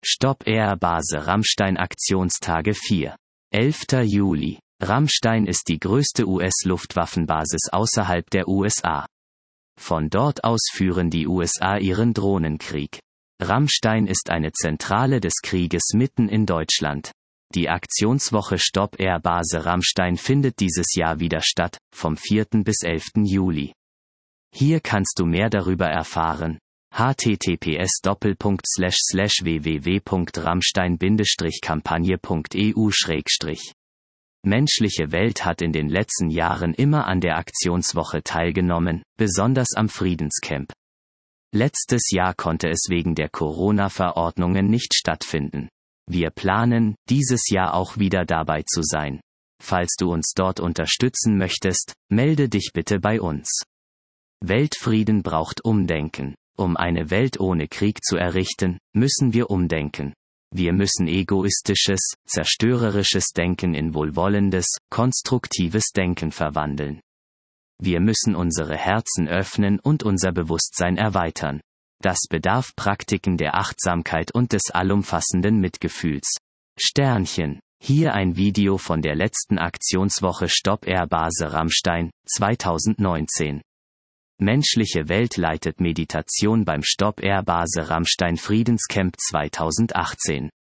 Stop Air Base Ramstein Aktionstage 4. 11. Juli. Ramstein ist die größte US-Luftwaffenbasis außerhalb der USA. Von dort aus führen die USA ihren Drohnenkrieg. Ramstein ist eine Zentrale des Krieges mitten in Deutschland. Die Aktionswoche Stop Air Base Ramstein findet dieses Jahr wieder statt, vom 4. bis 11. Juli. Hier kannst du mehr darüber erfahren. https://www.ramstein-kampagne.eu/ Menschliche Welt hat in den letzten Jahren immer an der Aktionswoche teilgenommen, besonders am Friedenscamp. Letztes Jahr konnte es wegen der Corona-Verordnungen nicht stattfinden. Wir planen, dieses Jahr auch wieder dabei zu sein. Falls du uns dort unterstützen möchtest, melde dich bitte bei uns. Weltfrieden braucht Umdenken. Um eine Welt ohne Krieg zu errichten, müssen wir umdenken. Wir müssen egoistisches, zerstörerisches Denken in wohlwollendes, konstruktives Denken verwandeln. Wir müssen unsere Herzen öffnen und unser Bewusstsein erweitern. Das bedarf Praktiken der Achtsamkeit und des allumfassenden Mitgefühls. Sternchen. Hier ein Video von der letzten Aktionswoche Stop Air Base Ramstein, 2019. Menschliche Welt leitet Meditation beim Stop Air Base Ramstein Friedenscamp 2018.